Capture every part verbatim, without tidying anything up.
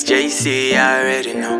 J C, I already know.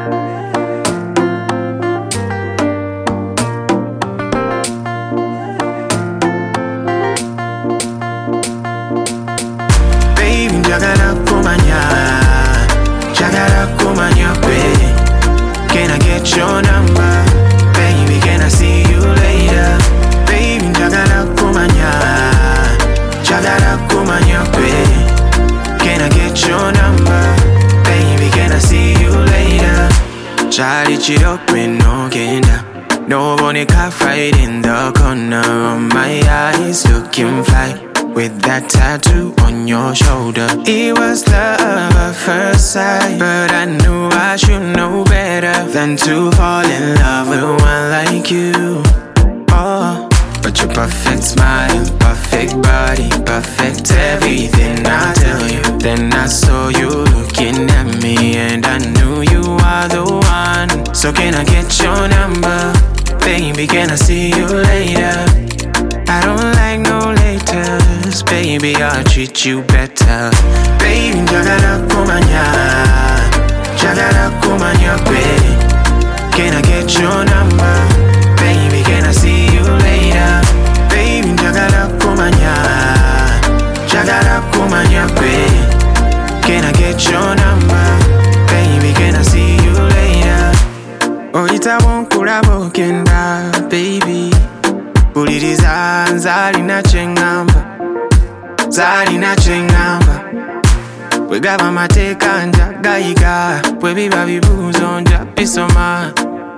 Baby, njagala kumanya, njagala kumanya kwe. Can I get your number? Baby, can I see you later? Baby, njagala kumanya, njagala kumanya kwe. Can I get your number? Baby, can I see you later? Charlie chiropwe no genda. Nobody can fight in the corner of my eyes, looking fly with that tattoo on your shoulder. It was love at first sight, but I knew I should know better than to fall in love with one like you. Oh, but your perfect smile, perfect body, perfect everything I tell you. Then I saw you looking at me and I knew you are the one. So can I get your number? Baby, can I see you later? I don't like no laters. Baby, I'll treat you better. Baby, njagala kumanya, njagala kumanya kwe. Can I get your number? Baby, can I see you later? Baby, njagala kumanya, njagala kumanya kwe. Can I get your number? Baby, can I see you later? Oyita wonkulabo kenda, baby. Buliriza nzalina kyengamba, nzalina kyengamba. Bwe gaba amateeka njagayiga, bwe biba bibuuzo nja bisoma.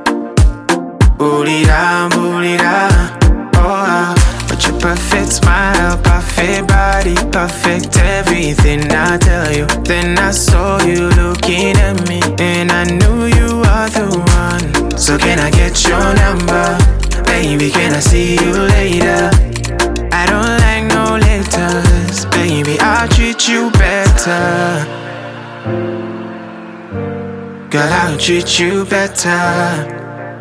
Bulira, bulira, oh, but your perfect smile, perfect body, perfect everything I tell you. Then I saw you looking at me, and I knew you are the one. So can I get your number? Baby, can I see you later? I don't like no letters. Baby, I'll treat you better. Girl, I'll treat you better.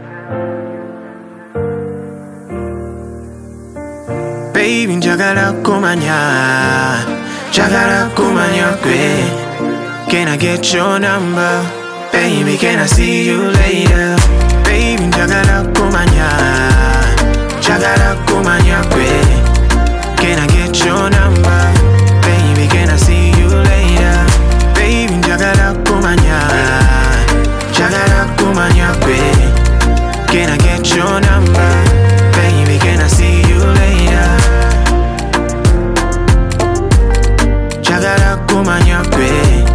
Baby, njagala kumanya, njagala kumanya kwe. Can I get your number? Baby, can I see you later? Baby, njagala kumanya, njagala kumanya kwe. Can I get your number? Baby, can I see you later? Baby, njagala kumanya, njagala kumanya kwe. Can I get your number? Baby, can I see you later? Njagala kumanya kwe.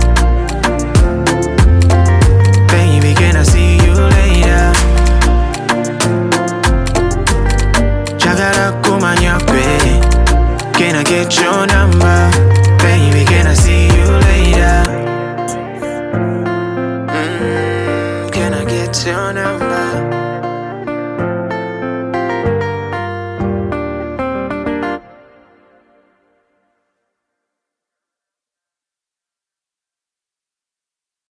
Baby, can I see you later? Njagala kumanya kwe. Can I get your number? Baby, can I see you later?